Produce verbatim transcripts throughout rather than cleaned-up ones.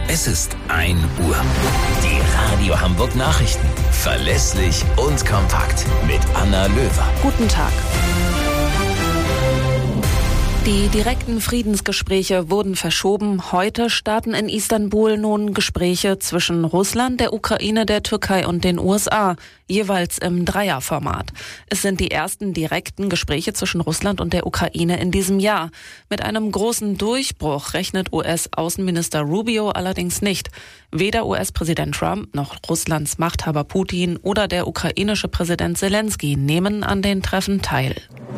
Es ist ein Uhr. Die Radio Hamburg Nachrichten. Verlässlich und kompakt. Mit Anna Löwer. Guten Tag. Die direkten Friedensgespräche wurden verschoben. Heute starten in Istanbul nun Gespräche zwischen Russland, der Ukraine, der Türkei und den U S A, jeweils im Dreierformat. Es sind die ersten direkten Gespräche zwischen Russland und der Ukraine in diesem Jahr. Mit einem großen Durchbruch rechnet U S-Außenminister Rubio allerdings nicht. Weder U S-Präsident Trump noch Russlands Machthaber Putin oder der ukrainische Präsident Zelensky nehmen an den Treffen teil.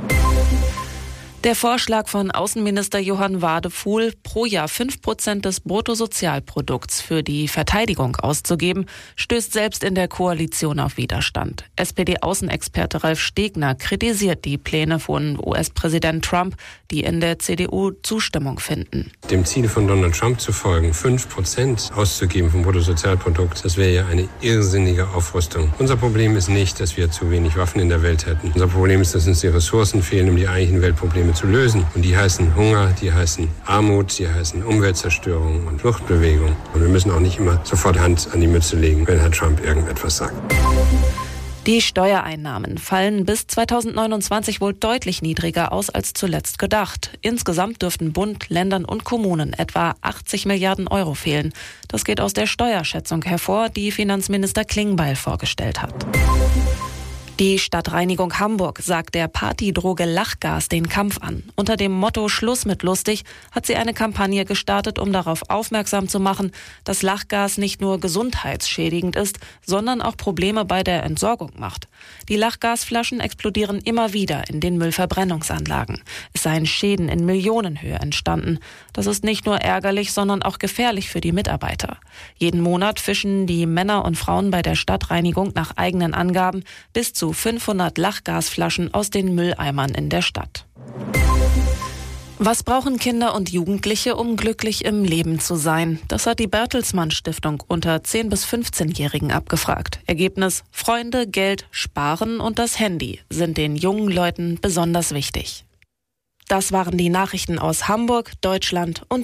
Der Vorschlag von Außenminister Johann Wadefuhl, pro Jahr fünf Prozent des Bruttosozialprodukts für die Verteidigung auszugeben, stößt selbst in der Koalition auf Widerstand. S P D-Außenexperte Ralf Stegner kritisiert die Pläne von U S-Präsident Trump, die in der C D U Zustimmung finden. Dem Ziel von Donald Trump zu folgen, fünf Prozent auszugeben vom Bruttosozialprodukt, das wäre ja eine irrsinnige Aufrüstung. Unser Problem ist nicht, dass wir zu wenig Waffen in der Welt hätten. Unser Problem ist, dass uns die Ressourcen fehlen, um die eigentlichen Weltprobleme zu lösen. Und die heißen Hunger, die heißen Armut, die heißen Umweltzerstörung und Fluchtbewegung. Und wir müssen auch nicht immer sofort Hand an die Mütze legen, wenn Herr Trump irgendetwas sagt. Die Steuereinnahmen fallen bis zweitausendneunundzwanzig wohl deutlich niedriger aus als zuletzt gedacht. Insgesamt dürften Bund, Ländern und Kommunen etwa achtzig Milliarden Euro fehlen. Das geht aus der Steuerschätzung hervor, die Finanzminister Klingbeil vorgestellt hat. Die Stadtreinigung Hamburg sagt der Partydroge Lachgas den Kampf an. Unter dem Motto Schluss mit lustig hat sie eine Kampagne gestartet, um darauf aufmerksam zu machen, dass Lachgas nicht nur gesundheitsschädigend ist, sondern auch Probleme bei der Entsorgung macht. Die Lachgasflaschen explodieren immer wieder in den Müllverbrennungsanlagen. Es seien Schäden in Millionenhöhe entstanden. Das ist nicht nur ärgerlich, sondern auch gefährlich für die Mitarbeiter. Jeden Monat fischen die Männer und Frauen bei der Stadtreinigung nach eigenen Angaben bis zu fünfhundert Lachgasflaschen aus den Mülleimern in der Stadt. Was brauchen Kinder und Jugendliche, um glücklich im Leben zu sein? Das hat die Bertelsmann Stiftung unter zehn- bis fünfzehnjährigen abgefragt. Ergebnis: Freunde, Geld, Sparen und das Handy sind den jungen Leuten besonders wichtig. Das waren die Nachrichten aus Hamburg, Deutschland und